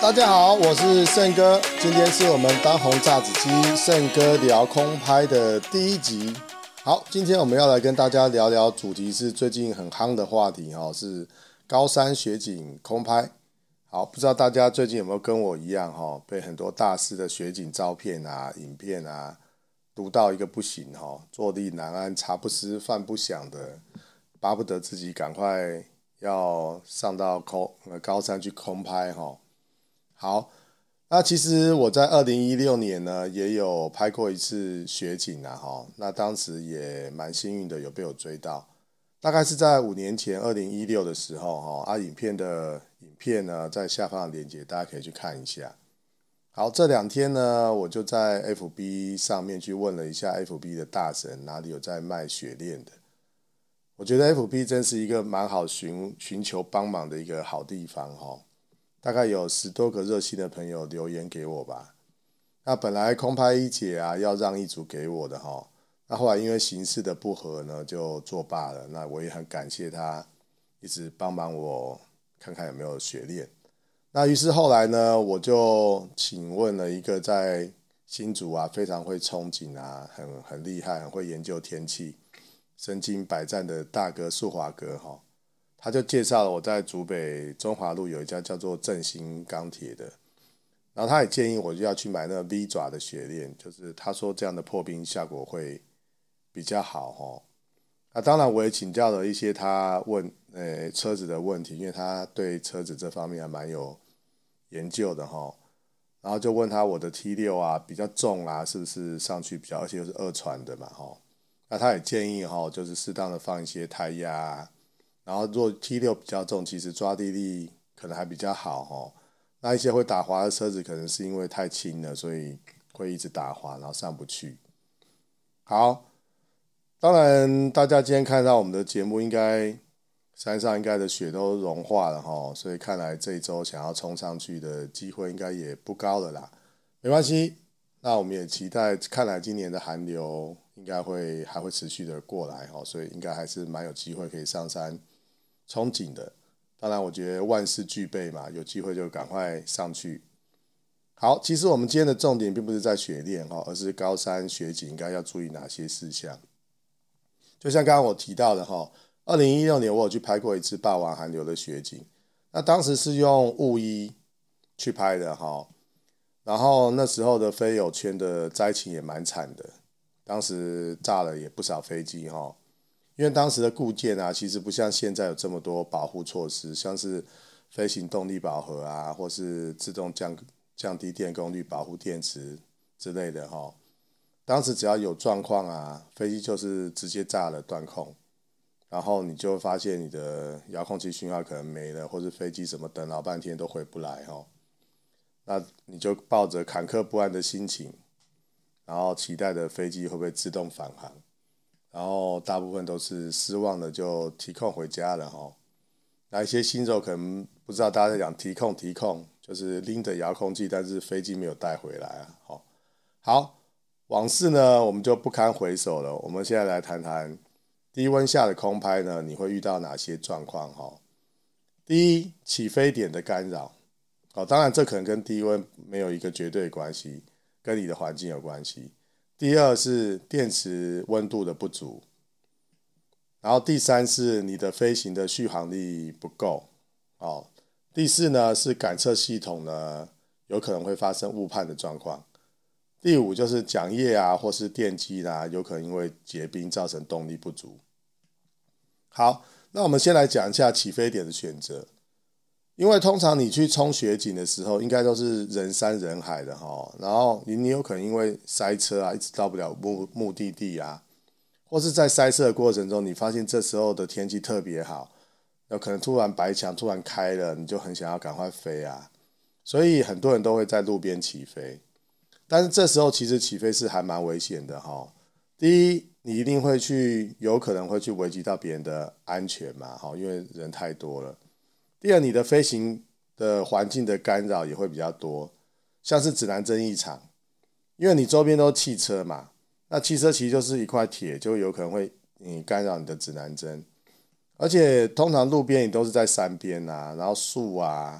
大家好，我是胜哥，今天是我们当红炸子鸡胜哥聊空拍的第一集。好，今天我们要来跟大家聊聊，主题是最近很夯的话题是高山雪景空拍。好，不知道大家最近有没有跟我一样被很多大师的雪景照片啊、影片啊读到一个不行坐立难安、茶不思饭不想的，巴不得自己赶快要上到高山去空拍好，那其实我在2016年呢也有拍过一次雪景那当时也蛮幸运的，有被我追到。大概是在5年前2016的时候影片呢在下方的链接大家可以去看一下。好，这2天呢我就在 FB 上面去问了一下 FB 的大神哪里有在卖雪链的。我觉得 FB 真是一个蛮好寻求帮忙的一个好地方大概有10多个热心的朋友留言给我吧。那本来空拍一姐要让一组给我的那后来因为形势的不合呢就作罢了。那我也很感谢他一直帮忙我看看有没有雪链。那于是后来呢我就请问了一个在新竹非常会憧憬很厉害很会研究天气身经百战的大哥树华哥他就介绍了我在竹北中华路有一家叫做振兴钢铁的，然后他也建议我就要去买那个 V 爪的雪链，就是他说这样的破冰效果会比较好那当然我也请教了一些他车子的问题，因为他对车子这方面还蛮有研究的然后就问他我的 T6 比较重是不是上去比较，而且又是2传的嘛那他也建议就是适当的放一些胎压然后如果 T6 比较重，其实抓地力可能还比较好那一些会打滑的车子可能是因为太轻了，所以会一直打滑然后上不去。好，当然大家今天看到我们的节目，山上应该的雪都融化了所以看来这一周想要冲上去的机会应该也不高了啦。没关系，那我们也期待，看来今年的寒流应该还会持续的过来所以应该还是蛮有机会可以上山憧憬的。当然我觉得万事俱备嘛，有机会就赶快上去。好，其实我们今天的重点并不是在雪链而是高山雪景应该要注意哪些事项。就像刚刚我提到的2016年我有去拍过一次霸王寒流的雪景，那当时是用雾衣去拍的然后那时候的飞友圈的灾情也蛮惨的，当时炸了也不少飞机因为当时的固件其实不像现在有这么多保护措施，像是飞行动力饱和或是自动降低电功率保护电池之类的当时只要有状况飞机就是直接炸了断控，然后你就会发现你的遥控器讯号可能没了，或是飞机怎么等老半天都回不来那你就抱着坎坷不安的心情，然后期待的飞机会不会自动返航，然后大部分都是失望的就提控回家了那一些新手可能不知道大家在讲提控就是拎着遥控器，但是飞机没有带回来好，往事呢我们就不堪回首了。我们现在来谈谈低温下的空拍呢你会遇到哪些状况第一，起飞点的干扰当然这可能跟低温没有一个绝对的关系，跟你的环境有关系。第二是电池温度的不足，然后第三是你的飞行的续航力不够第四呢是感测系统呢有可能会发生误判的状况。第五就是桨叶或是电机有可能因为结冰造成动力不足。好，那我们先来讲一下起飞点的选择。因为通常你去冲雪景的时候应该都是人山人海的然后你有可能因为塞车一直到不了目的地或是在塞车的过程中你发现这时候的天气特别好，有可能突然白墙突然开了，你就很想要赶快飞所以很多人都会在路边起飞。但是这时候其实起飞是还蛮危险的第一，你一定有可能会去危及到别人的安全嘛因为人太多了。第二，你的飞行的环境的干扰也会比较多，像是指南针异常，因为你周边都汽车嘛，那汽车其实就是一块铁，就有可能会干扰你的指南针。而且通常路边你都是在山边然后树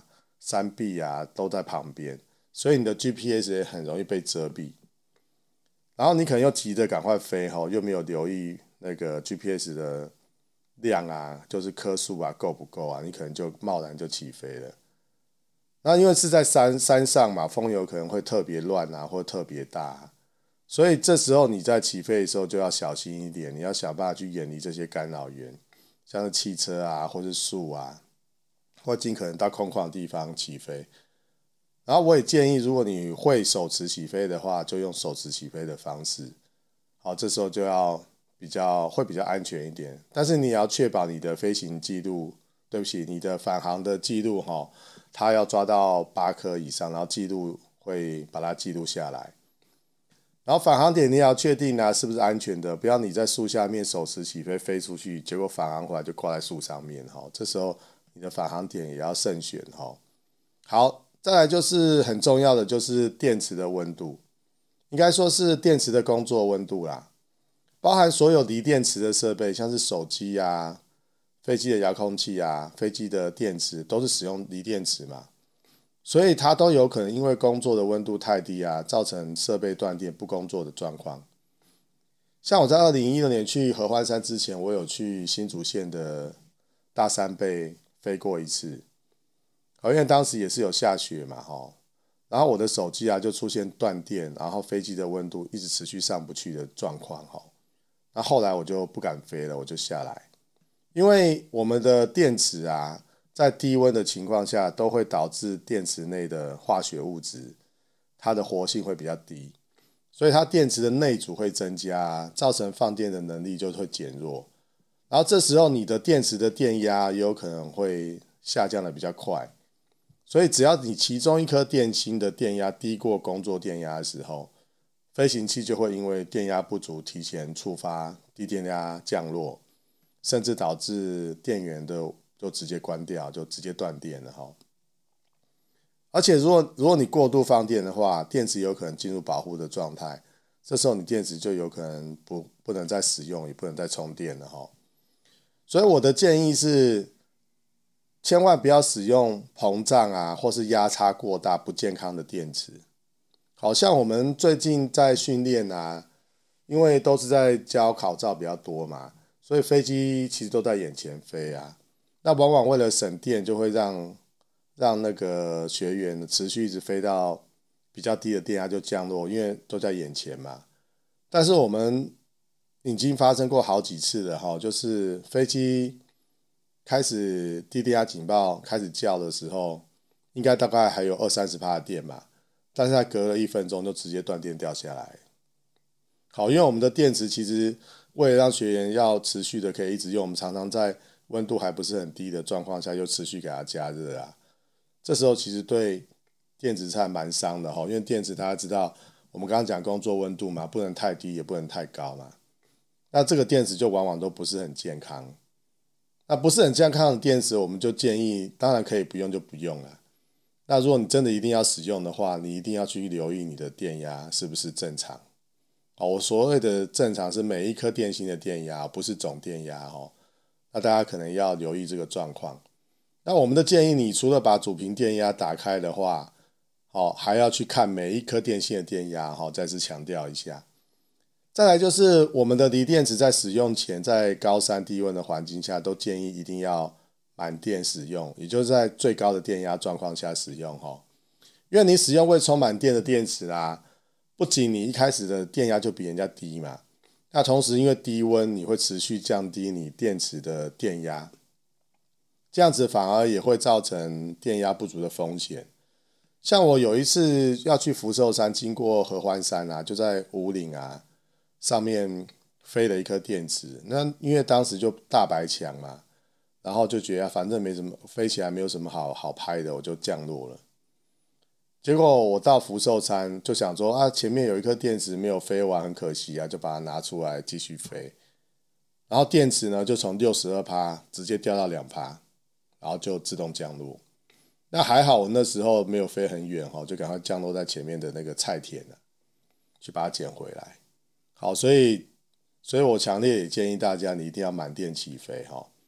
山壁啊都在旁边，所以你的 GPS 也很容易被遮蔽。然后你可能又急着赶快飞又没有留意那个 GPS 的量啊，就是颗数啊够不够啊，你可能就贸然就起飞了。那因为是在山上嘛，风有可能会特别乱啊，或特别大啊，所以这时候你在起飞的时候就要小心一点，你要想办法去远离这些干扰源，像是汽车啊，或是树啊，或尽可能到空旷的地方起飞。然后我也建议，如果你会手持起飞的话，就用手持起飞的方式。好，这时候就要会比较安全一点，但是你也要确保你的飞行记录，对不起，你的返航的记录它要抓到8颗以上，然后记录会把它记录下来。然后返航点你也要确定是不是安全的，不要你在树下面手持起飞飞出去，结果返航回来就挂在树上面这时候你的返航点也要慎选好。再来就是很重要的就是电池的温度，应该说是电池的工作温度啦，包含所有锂电池的设备，像是手机啊、飞机的遥控器啊、飞机的电池都是使用锂电池嘛，所以它都有可能因为工作的温度太低啊，造成设备断电不工作的状况。像我在2016年去合欢山之前，我有去新竹县的大山背飞过一次。因为当时也是有下雪嘛然后我的手机就出现断电，然后飞机的温度一直持续上不去的状况那后来我就不敢飞了，我就下来。因为我们的电池在低温的情况下都会导致电池内的化学物质它的活性会比较低，所以它电池的内阻会增加，造成放电的能力就会减弱。然后这时候你的电池的电压也有可能会下降的比较快。所以只要你其中一颗电芯的电压低过工作电压的时候，飞行器就会因为电压不足提前触发低电压降落，甚至导致电源就直接关掉，就直接断电了而且如果你过度放电的话，电池有可能进入保护的状态，这时候你电池就有可能不能再使用，也不能再充电了所以我的建议是，千万不要使用膨胀或是压差过大不健康的电池。好像我们最近在训练因为都是在教考照比较多嘛，所以飞机其实都在眼前飞那往往为了省电，就会让那个学员持续一直飞到比较低的电压就降落，因为都在眼前嘛。但是我们已经发生过好几次了就是飞机开始低电压警报开始叫的时候，应该大概还有20-30%的电嘛，但是它隔了1分钟就直接断电掉下来。好，因为我们的电池其实为了让学员要持续的可以一直用，我们常常在温度还不是很低的状况下又持续给它加热这时候其实对电池还蛮伤的因为电池大家知道我们刚刚讲工作温度嘛，不能太低也不能太高嘛，那这个电池就往往都不是很健康。那不是很健康的电池，我们就建议当然可以不用就不用了。那如果你真的一定要使用的话，你一定要去留意你的电压是不是正常我所谓的正常是每一颗电芯的电压，不是总电压那大家可能要留意这个状况。那我们的建议，你除了把主频电压打开的话还要去看每一颗电芯的电压再次强调一下。再来就是我们的锂电池在使用前，在高山低温的环境下，都建议一定要满电使用，也就是在最高的电压状况下使用因为你使用未充满电的电池不仅你一开始的电压就比人家低嘛，那同时因为低温你会持续降低你电池的电压，这样子反而也会造成电压不足的风险。像我有一次要去福寿山，经过合欢山就在五岭上面飞了一颗电池，那因为当时就大白墙嘛，然后就觉得反正没什么，飞起来没有什么好拍的，我就降落了。结果我到福寿山就想说前面有一颗电池没有飞完，很可惜就把它拿出来继续飞。然后电池呢就从62%直接掉到2%，然后就自动降落。那还好我那时候没有飞很远就赶快降落在前面的那个菜田去把它捡回来。好，所以我强烈也建议大家，你一定要满电起飞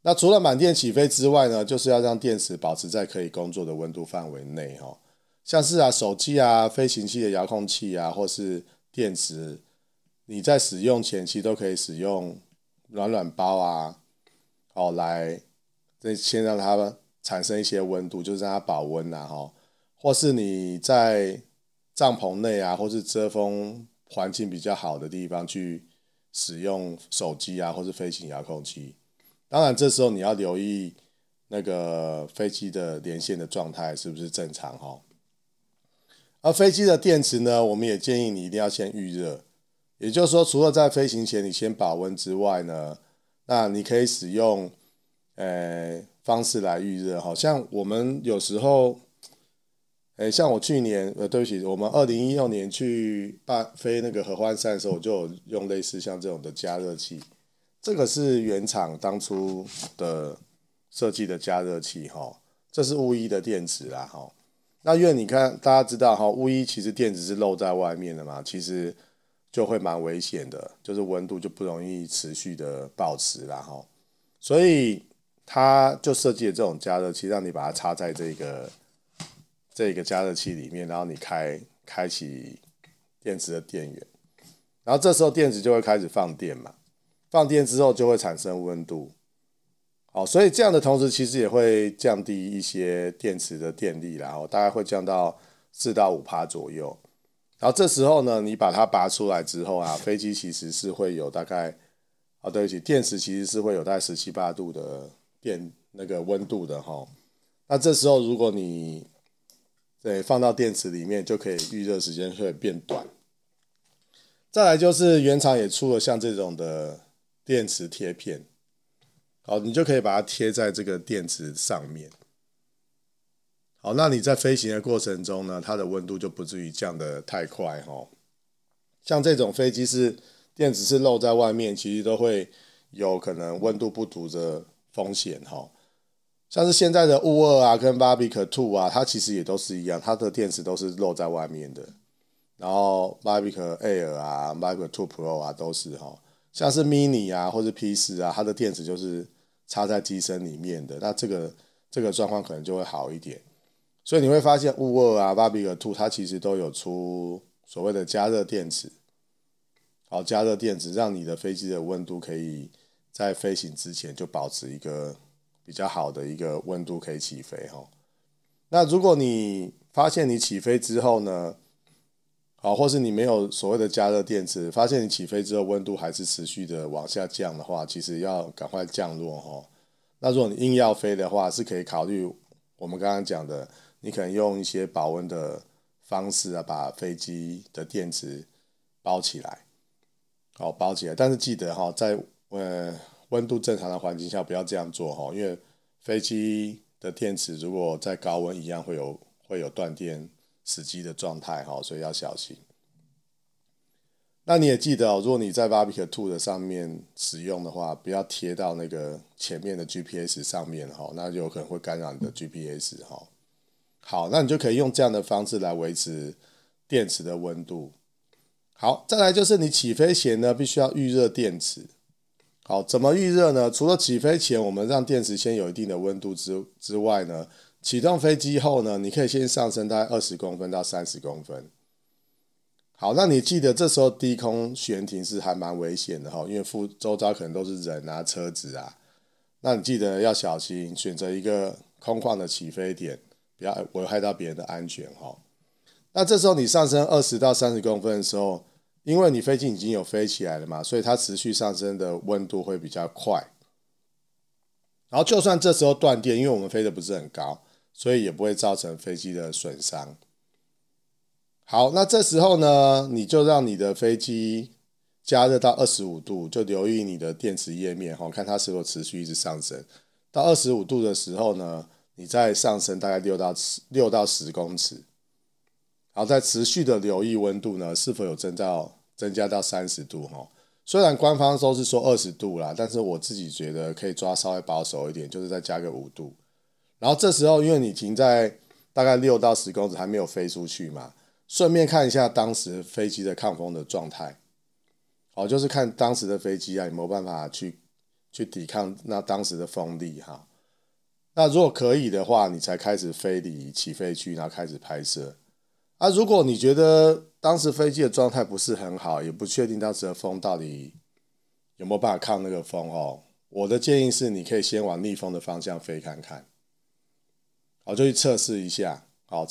那除了满电起飞之外呢，就是要让电池保持在可以工作的温度范围内像是手机飞行器的遥控器或是电池，你在使用前期都可以使用暖包来先让它产生一些温度，就是让它保温或是你在帐篷内或是遮风环境比较好的地方去使用手机或是飞行遥控器。当然这时候你要留意那个飞机的连线的状态是不是正常而飞机的电池呢，我们也建议你一定要先预热，也就是说除了在飞行前你先保温之外呢，那你可以使用方式来预热像我们有时候像我去年对不起，我们2016年去飞那个合欢山的时候，我就有用类似像这种的加热器，这个是原厂当初的设计的加热器这是钨一的电池啦那因为你看大家知道钨一其实电池是露在外面的嘛，其实就会蛮危险的，就是温度就不容易持续的保持啦所以它就设计了这种加热器，让你把它插在这个加热器里面，然后你开启电池的电源，然后这时候电池就会开始放电嘛，放电之后就会产生温度所以这样的同时其实也会降低一些电池的电力啦大概会降到4到5%左右。然后这时候呢，你把它拔出来之后飞机其实是会有大概对不起，电池其实是会有大概17、8度的那个温度的那这时候如果你放到电池里面，就可以预热时间会变短。再来就是原厂也出了像这种的电池贴片你就可以把它贴在这个电池上面那你在飞行的过程中呢，它的温度就不至于降得太快像这种飞机是电池是露在外面，其实都会有可能温度不足的风险像是现在的雾2跟 Mavic 2它其实也都是一样，它的电池都是露在外面的。然后 Mavic Air Mavic 2 Pro 都是像是 Mini 或是 P4 它的电池就是插在机身里面的，那这个状况可能就会好一点。所以你会发现雾2Mavic 2它其实都有出所谓的加热电池加热电池让你的飞机的温度可以在飞行之前就保持一个比较好的一个温度可以起飞那如果你发现你起飞之后呢或是你没有所谓的加热电池，发现你起飞之后温度还是持续的往下降的话，其实要赶快降落那如果你硬要飞的话，是可以考虑我们刚刚讲的，你可能用一些保温的方式把飞机的电池包起来包起来。但是记得在温度正常的环境下不要这样做因为飞机的电池如果在高温一样会有断电死机的状态所以要小心。那你也记得如果你在 Mavic 2的上面使用的话，不要贴到那个前面的 GPS 上面那有可能会干扰你的 GPS 好，那你就可以用这样的方式来维持电池的温度。好，再来就是你起飞前呢，必须要预热电池。好，怎么预热呢？除了起飞前我们让电池先有一定的温度之外呢，启动飞机后呢，你可以先上升大概20公分到30公分。好，那你记得这时候低空悬停是还蛮危险的因为周遭可能都是人车子那你记得要小心，选择一个空旷的起飞点，不要危害到别人的安全那这时候你上升20到30公分的时候，因为你飞机已经有飞起来了嘛，所以它持续上升的温度会比较快。然后就算这时候断电，因为我们飞得不是很高，所以也不会造成飞机的损伤。好，那这时候呢，你就让你的飞机加热到25度，就留意你的电池页面看它是否持续一直上升。到25度的时候呢，你再上升大概6到10公尺。然后再持续的留意温度呢是否有增加到30度虽然官方都是说20度啦，但是我自己觉得可以抓稍微保守一点，就是再加个5度。然后这时候因为你停在大概6到10公尺还没有飞出去嘛，顺便看一下当时飞机的抗风的状态就是看当时的飞机有没有办法去去抵抗那当时的风力哈。那如果可以的话，你才开始飞离起飞区，然后开始拍摄。如果你觉得当时飞机的状态不是很好，也不确定当时的风到底有没有办法抗那个风我的建议是你可以先往逆风的方向飞看看，就去测试一下，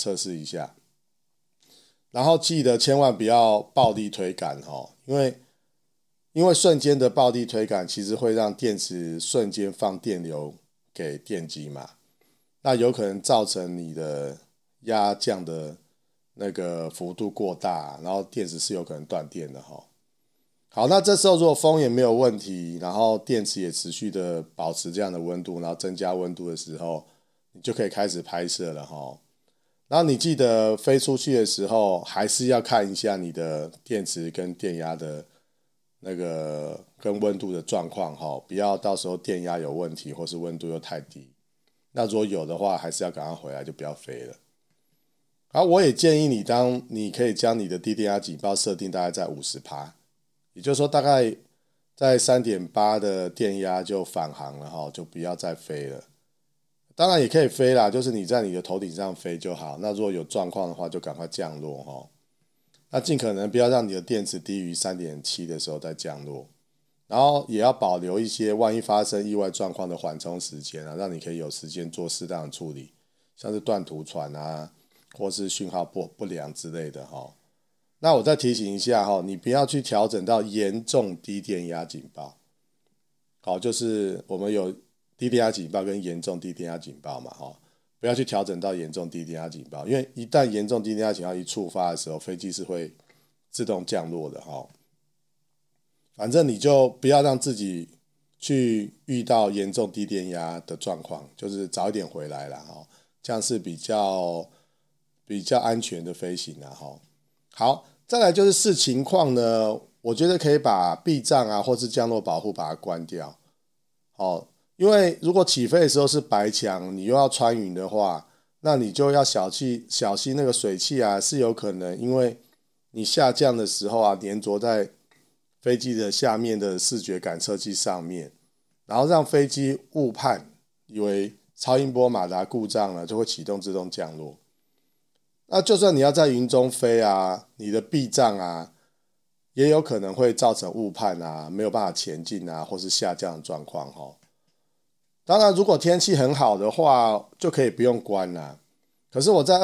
然后记得千万不要暴力推杆因为瞬间的暴力推杆其实会让电池瞬间放电流给电机嘛，那有可能造成你的压降的那个幅度过大，然后电池是有可能断电的好，那这时候如果风也没有问题，然后电池也持续的保持这样的温度，然后增加温度的时候，你就可以开始拍摄了然后你记得飞出去的时候，还是要看一下你的电池跟电压的那个跟温度的状况不要到时候电压有问题，或是温度又太低。那如果有的话，还是要赶快回来，就不要飞了。好，我也建议你可以将你的低电压警报设定大概在 50%， 也就是说大概在 3.8 的电压就返航了就不要再飞了。当然也可以飞啦，就是你在你的头顶上飞就好。那如果有状况的话，就赶快降落那尽可能不要让你的电池低于 3.7 的时候再降落，然后也要保留一些万一发生意外状况的缓冲时间让你可以有时间做适当的处理，像是断图传或是讯号不良之类的那我再提醒一下你不要去调整到严重低电压警报。就是我们有低电压警报跟严重低电压警报嘛不要去调整到严重低电压警报，因为一旦严重低电压警报一触发的时候，飞机是会自动降落的反正你就不要让自己去遇到严重低电压的状况，就是早一点回来啦这样是比较安全的飞行啦好，再来就是视情况呢，我觉得可以把避障或是降落保护把它关掉因为如果起飞的时候是白墙，你又要穿云的话，那你就要小心那个水汽是有可能因为你下降的时候粘着在飞机的下面的视觉感测器上面，然后让飞机误判，以为超音波马达故障了，就会启动自动降落。那就算你要在云中飞你的避障也有可能会造成误判没有办法前进或是下降的状况当然如果天气很好的话就可以不用关啦。可是我在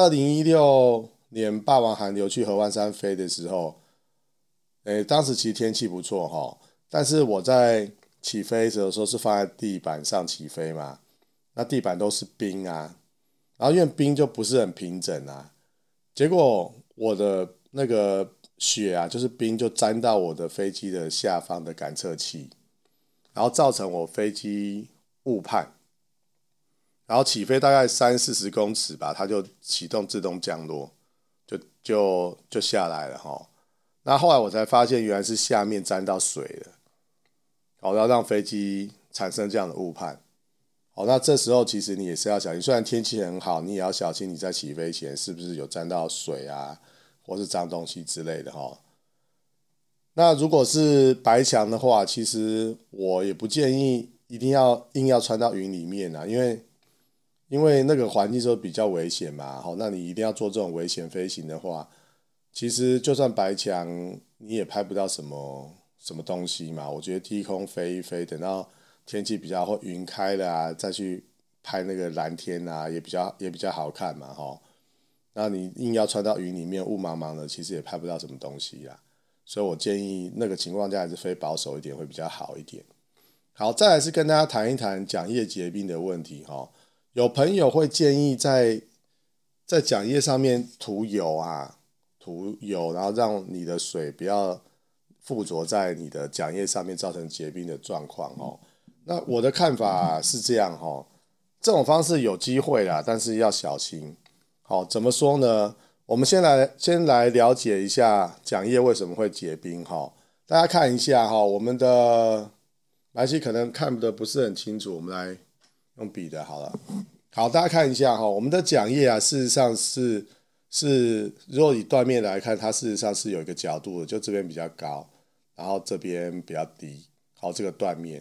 2016年霸王寒流去合欢山飞的时候当时其实天气不错但是我在起飞的时候是放在地板上起飞嘛，那地板都是冰然后因为冰就不是很平整结果我的那个雪就是冰就沾到我的飞机的下方的感测器，然后造成我飞机误判，然后起飞大概30-40公尺吧，它就启动自动降落，就下来了那后来我才发现原来是下面沾到水了然后让飞机产生这样的误判那这时候其实你也是要小心，虽然天气很好，你也要小心你在起飞前是不是有沾到水或是脏东西之类的那如果是白墙的话，其实我也不建议一定硬要穿到云里面因为那个环境就比较危险嘛那你一定要做这种危险飞行的话，其实就算白墙你也拍不到什么东西嘛。我觉得低空飞一飞，等到天气比较或云开了再去拍那个蓝天也比较好看嘛那你硬要穿到云里面雾茫茫的，其实也拍不到什么东西啦。所以我建议那个情况下还是飞保守一点会比较好一点。好，再来是跟大家谈一谈桨叶结冰的问题有朋友会建议在桨叶上面涂油然后让你的水不要附着在你的桨叶上面，造成结冰的状况那我的看法是这样这种方式有机会啦，但是要小心怎么说呢？我们先来了解一下桨叶为什么会结冰大家看一下我们的白棋可能看得不是很清楚，我们来用笔的好了。好，大家看一下我们的桨叶事实上是如果以断面来看，它事实上是有一个角度的，就这边比较高，然后这边比较低这个断面。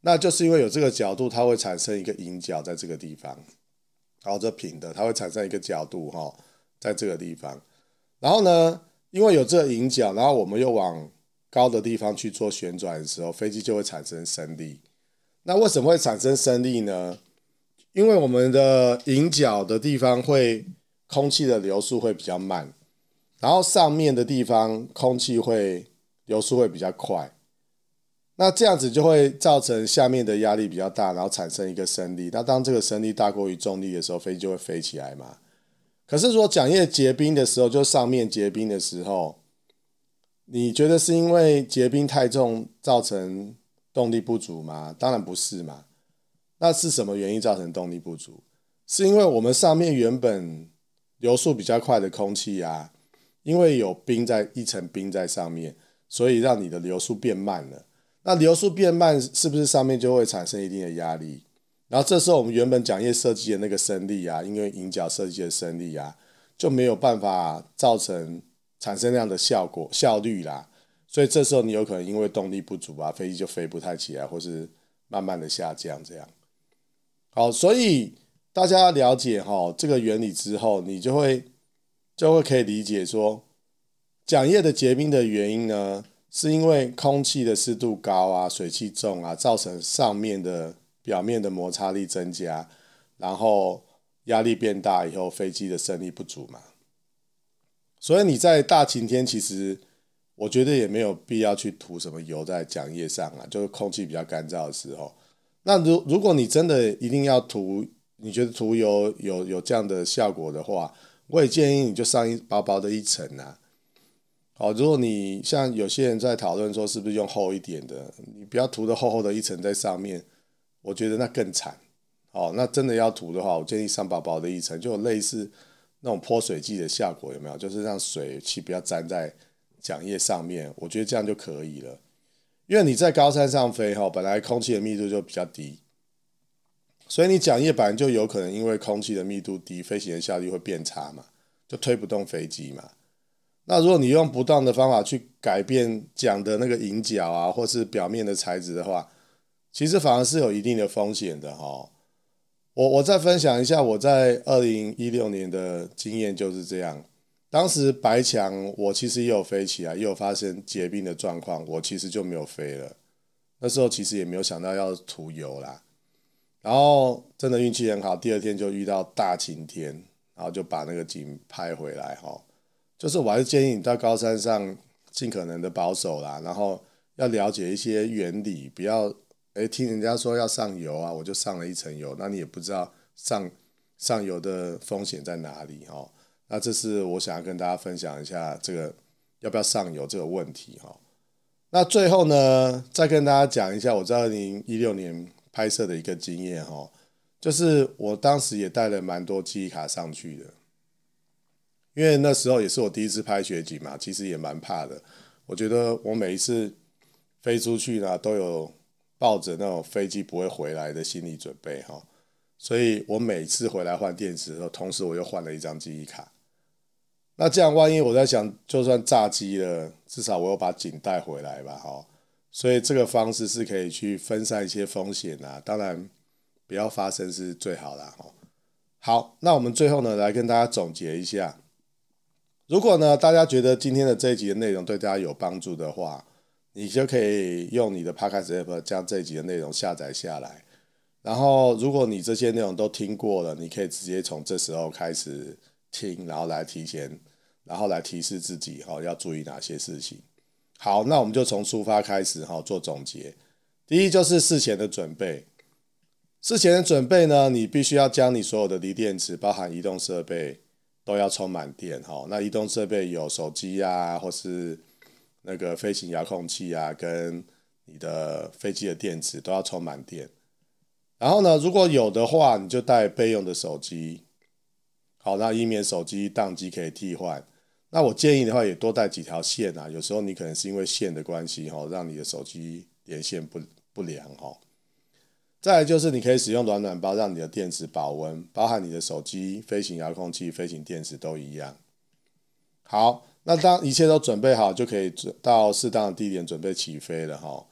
那就是因为有这个角度，它会产生一个迎角在这个地方，好，这平的，它会产生一个角度在这个地方。然后呢，因为有这个迎角，然后我们又往高的地方去做旋转的时候，飞机就会产生升力。那为什么会产生升力呢？因为我们的迎角的地方空气的流速会比较慢，然后上面的地方空气流速会比较快。那这样子就会造成下面的压力比较大，然后产生一个升力。那当这个升力大过于重力的时候，飞机就会飞起来嘛。可是说桨叶结冰的时候，就上面结冰的时候，你觉得是因为结冰太重造成动力不足吗？当然不是嘛。那是什么原因造成动力不足？是因为我们上面原本流速比较快的空气啊，因为有一层冰在上面，所以让你的流速变慢了。那流速变慢，是不是上面就会产生一定的压力？然后这时候我们原本桨叶设计的那个升力啊，因为迎角设计的升力啊，就没有办法产生那样的效率啦。所以这时候你有可能因为动力不足啊，飞机就飞不太起来，或是慢慢的下降这样。好，所以大家了解这个原理之后，你就会可以理解说，桨叶的结冰的原因呢，是因为空气的湿度高啊，水汽重啊，造成上面的表面的摩擦力增加，然后压力变大以后，飞机的升力不足嘛。所以你在大晴天，其实我觉得也没有必要去涂什么油在桨叶上啊，就是空气比较干燥的时候。那如果你真的一定要涂，你觉得涂油有这样的效果的话，我也建议你就上薄薄的一层啊。好，如果你像有些人在讨论说是不是用厚一点的，你不要涂的厚厚的一层在上面，我觉得那更惨。好，那真的要涂的话，我建议上薄薄的一层，就有类似那种泼水剂的效果，有没有？就是让水汽不要沾在桨叶上面，我觉得这样就可以了。因为你在高山上飞本来空气的密度就比较低，所以你桨叶本来就有可能因为空气的密度低，飞行的效率会变差嘛，就推不动飞机嘛。那如果你用不当的方法去改变桨的那个迎角啊，或是表面的材质的话，其实反而是有一定的风险的我再分享一下我在2016年的经验就是这样。当时白墙我其实也有飞起来，也有发生结冰的状况，我其实就没有飞了。那时候其实也没有想到要涂油啦，然后真的运气很好，第二天就遇到大晴天，然后就把那个景拍回来就是我还是建议你到高山上尽可能的保守啦，然后要了解一些原理，不要听人家说要上油啊，我就上了一层油，那你也不知道上油的风险在哪里那这是我想要跟大家分享一下这个要不要上油这个问题那最后呢，再跟大家讲一下我在2016年拍摄的一个经验就是我当时也带了蛮多记忆卡上去的。因为那时候也是我第一次拍雪景嘛，其实也蛮怕的。我觉得我每一次飞出去呢，都有抱着那种飞机不会回来的心理准备所以我每次回来换电池的时候，同时我又换了一张记忆卡。那这样万一我在想，就算炸机了，至少我有把景带回来吧所以这个方式是可以去分散一些风险啊，当然不要发生是最好啦好，那我们最后呢，来跟大家总结一下。如果呢，大家觉得今天的这一集的内容对大家有帮助的话，你就可以用你的 Podcast App 将这一集的内容下载下来。然后，如果你这些内容都听过了，你可以直接从这时候开始听，然后来提示自己要注意哪些事情。好，那我们就从出发开始做总结。第一就是事前的准备。事前的准备呢，你必须要将你所有的锂电池，包含移动设备，都要充满电那移动设备有手机啊，或是那个飞行遥控器啊，跟你的飞机的电池都要充满电。然后呢，如果有的话，你就带备用的手机，好，那以免手机宕机可以替换。那我建议的话，也多带几条线啊，有时候你可能是因为线的关系让你的手机连线不良再来就是你可以使用暖包，让你的电池保温，包含你的手机、飞行遥控器、飞行电池都一样。好，那当一切都准备好，就可以到适当的地点准备起飞了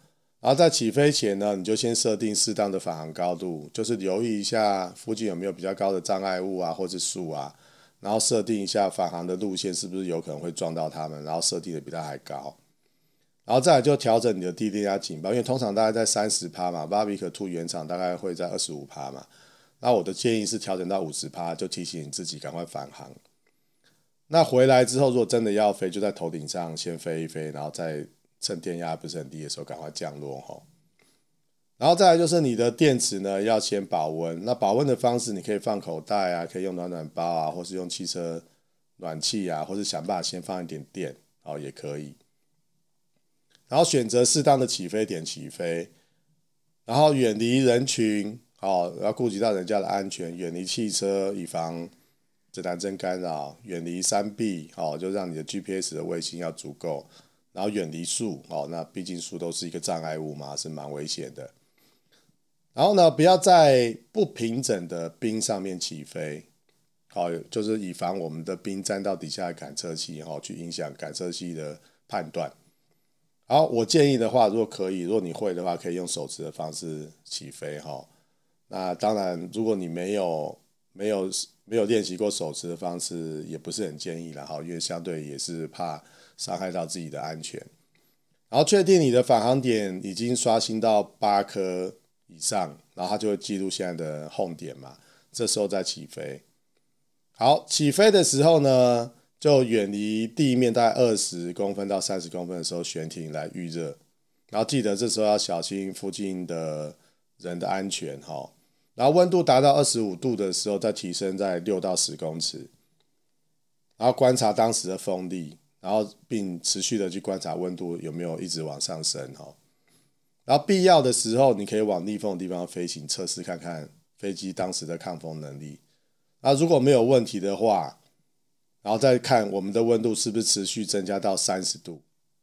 然后在起飞前呢，你就先设定适当的返航高度，就是留意一下附近有没有比较高的障碍物啊，或是树啊，然后设定一下返航的路线是不是有可能会撞到它们，然后设定的比它还高。然后再来就调整你的低电压警报，因为通常大概在30%嘛 ，Barbecue 2原厂大概会在25%嘛。那我的建议是调整到50%，就提醒你自己赶快返航。那回来之后，如果真的要飞，就在头顶上先飞一飞，然后再趁电压不是很低的时候赶快降落吼。然后再来就是你的电池呢要先保温，那保温的方式你可以放口袋啊，可以用暖暖包啊，或是用汽车暖气啊，或是想办法先放一点电也可以。然后选择适当的起飞点起飞，然后远离人群要顾及到人家的安全，远离汽车以防指南针干扰，远离山壁就让你的 GPS 的卫星要足够，然后远离树那毕竟树都是一个障碍物嘛，是蛮危险的。然后呢，不要在不平整的冰上面起飞，就是以防我们的冰沾到底下的感测器去影响感测器的判断。好，我建议的话，如果你会的话，可以用手持的方式起飞那当然，如果你没有练习过手持的方式，也不是很建议啦因为相对也是怕伤害到自己的安全。然后确定你的返航点已经刷新到8颗以上，然后它就会记录现在的 home 点嘛，这时候再起飞。好，起飞的时候呢，就远离地面大概20公分到30公分的时候悬停来预热，然后记得这时候要小心附近的人的安全然后温度达到25度的时候再提升在6到10公尺，然后观察当时的风力，然后并持续的去观察温度有没有一直往上升然后必要的时候你可以往逆风的地方飞行，测试看看飞机当时的抗风能力。那如果没有问题的话，然后再看我们的温度是不是持续增加到30度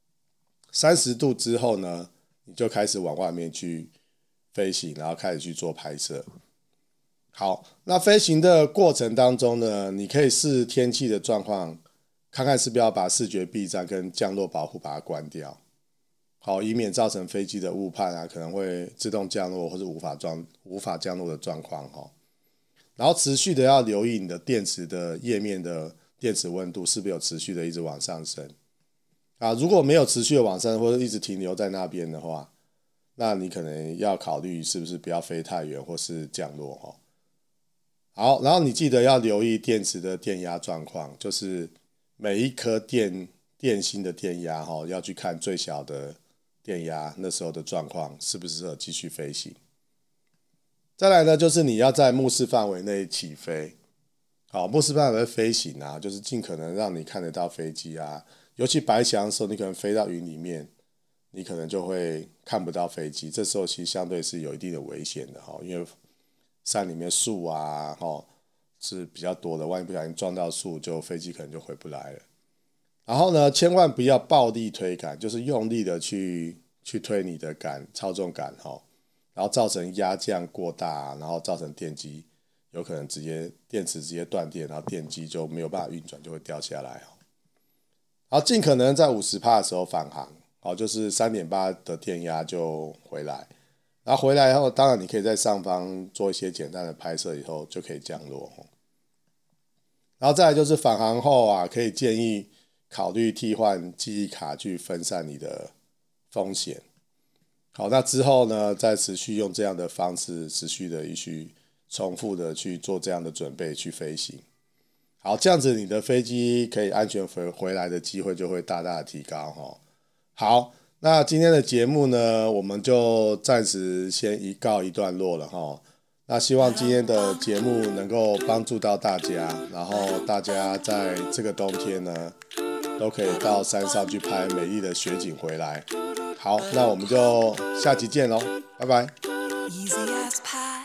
，30度之后呢，你就开始往外面去飞行，然后开始去做拍摄。好，那飞行的过程当中呢，你可以视天气的状况，看看是不是要把视觉避障跟降落保护把它关掉，以免造成飞机的误判啊，可能会自动降落或是无法降落的状况然后持续的要留意你的电池的页面的电池温度是不是有持续的一直往上升如果没有持续的往上或者一直停留在那边的话，那你可能要考虑是不是不要飞太远或是降落好，然后你记得要留意电池的电压状况，就是每一颗电芯的电压要去看最小的电压，那时候的状况适不适合继续飞行。再来呢，就是你要在目视范围内起飞。好，目视范围飞行就是尽可能让你看得到飞机尤其白翔的时候，你可能飞到云里面，你可能就会看不到飞机，这时候其实相对是有一定的危险的因为山里面树是比较多的，万一不小心撞到树，就飞机可能就回不来了。然后呢，千万不要暴力推杆，就是用力的去推你的操纵杆然后造成压降过大，然后造成电机有可能电池直接断电，然后电机就没有办法运转，就会掉下来然后尽可能在50%的时候返航就是 3.8 的电压就回来。然后回来以后，当然你可以在上方做一些简单的拍摄，以后就可以降落然后再来就是返航后可以建议考虑替换记忆卡去分散你的风险。好，那之后呢，再持续用这样的方式，持续的重复的去做这样的准备去飞行。好，这样子你的飞机可以安全回来的机会就会大大的提高好，那今天的节目呢，我们就暂时先告一段落了那希望今天的节目能够帮助到大家，然后大家在这个冬天呢，都可以到山上去拍美丽的雪景回来。好，那我们就下集见咯，拜拜。Easy as pie,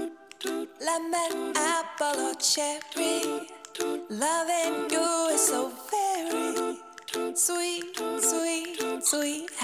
lemon, apple or cherry. Loving you is so very sweet, sweet, sweet.